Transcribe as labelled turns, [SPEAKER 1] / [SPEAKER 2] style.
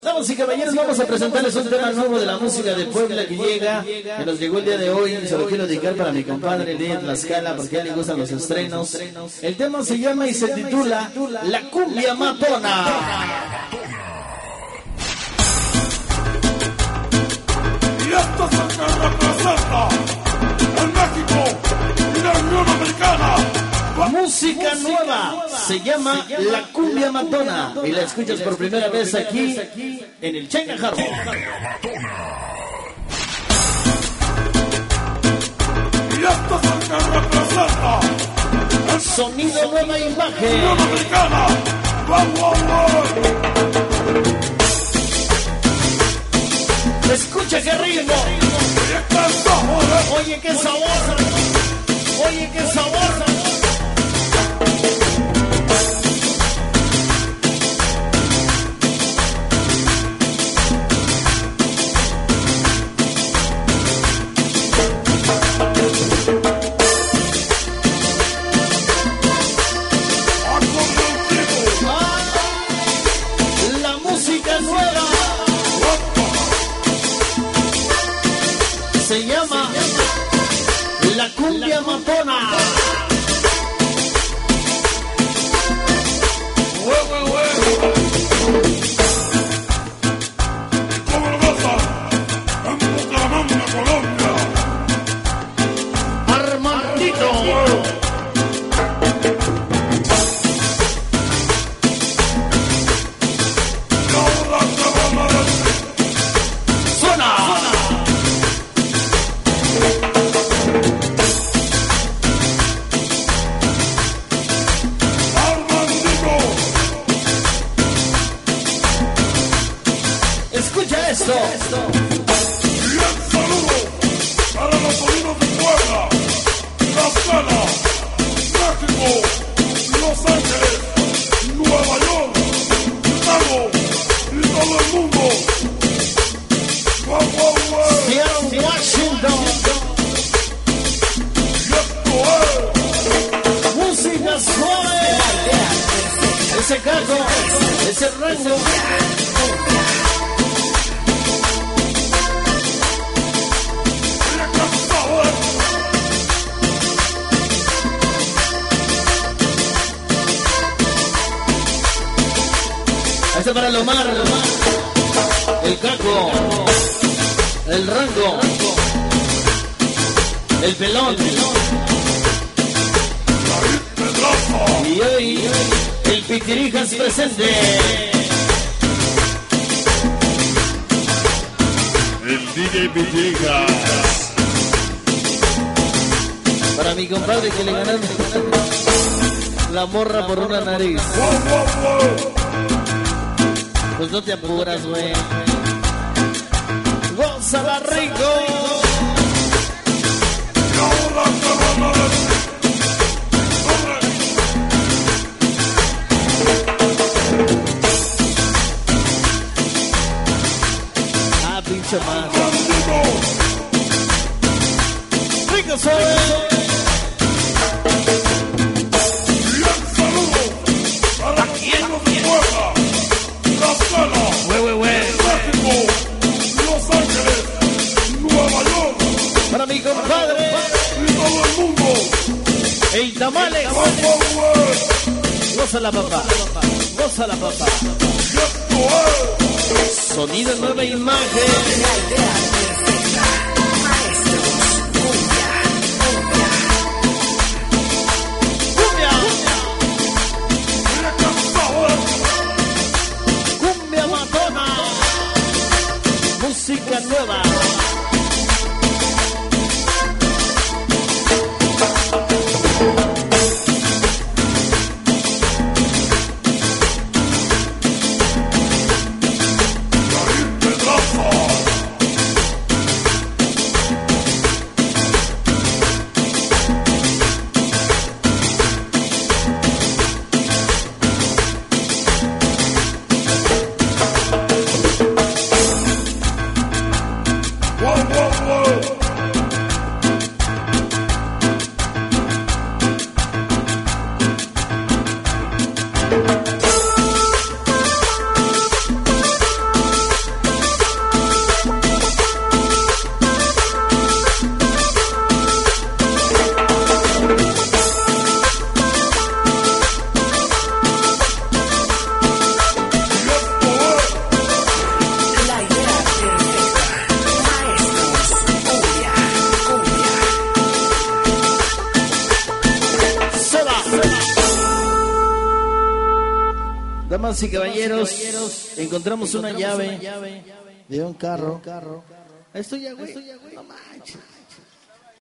[SPEAKER 1] Damas y caballeros, vamos a presentarles un tema nuevo de la música de Puebla que llega, que nos llegó el día de hoy, y se lo quiero dedicar para mi compadre de Tlaxcala, porque a él le gustan los estrenos. El tema se llama y se titula La Cumbia Matona.
[SPEAKER 2] Y esto es el que representa en México y la Unión Americana.
[SPEAKER 1] Música nueva, se llama La Cumbia Matona, y la escuchas por primera vez aquí en el Chenga Jarro.
[SPEAKER 2] Y esto es el que representa el
[SPEAKER 1] Sonido Nueva Imagen.
[SPEAKER 2] Unión Americana. ¡Wow!
[SPEAKER 1] Escucha qué ritmo,
[SPEAKER 2] Oye, qué sabor,
[SPEAKER 1] oye qué sabor, oye qué sabor. La música nueva se llama La Cumbia Matona.
[SPEAKER 2] ¿Cómo lo pasa? En Bucaramanga, Colombia.
[SPEAKER 1] Armandito.
[SPEAKER 2] Y ahora te van a decir,
[SPEAKER 1] Suena.
[SPEAKER 2] Armandito.
[SPEAKER 1] Escucha esto.
[SPEAKER 2] Y el saludo para los sonidos de Puebla, Tlaxcala, México, Los Ángeles, Nueva York, Chicago y todo el mundo. ¡Wow!
[SPEAKER 1] Seattle, Washington.
[SPEAKER 2] Y esto es
[SPEAKER 1] Música suave. Ese caco, ese rango.
[SPEAKER 2] Oye, qué sabor.
[SPEAKER 1] Este para Lomar, el caco, el rango, el pelón.
[SPEAKER 2] David Pedraza.
[SPEAKER 1] Y hoy el Pitirijas presente.
[SPEAKER 2] El DJ Villegas.
[SPEAKER 1] Para mi compadre que le ganaron la morra por una nariz.
[SPEAKER 2] ¡Wow!
[SPEAKER 1] Pues no te apuras, güey. Gózala rico.
[SPEAKER 2] Y ahora te van a decir, ¡corre!
[SPEAKER 1] Ah, pinche más.
[SPEAKER 2] Armandito.
[SPEAKER 1] Rico soy.
[SPEAKER 2] Y el saludo para los sonidos de Puebla, Tlaxcala, México, Los Ángeles, Nueva York
[SPEAKER 1] Para mi compadre,
[SPEAKER 2] y todo el mundo.
[SPEAKER 1] el Tamales.
[SPEAKER 2] ¡Wow!
[SPEAKER 1] Gózala, papá. Gózala, papá.
[SPEAKER 2] Y esto es
[SPEAKER 1] Sonido Nueva Imagen. Cumbia.
[SPEAKER 2] Oye, qué sabor.
[SPEAKER 1] Cumbia Matona. Música nueva.
[SPEAKER 2] David Pedraza.
[SPEAKER 1] Damas y caballeros, encontramos una llave de un carro. Esto ya, güey. No manches.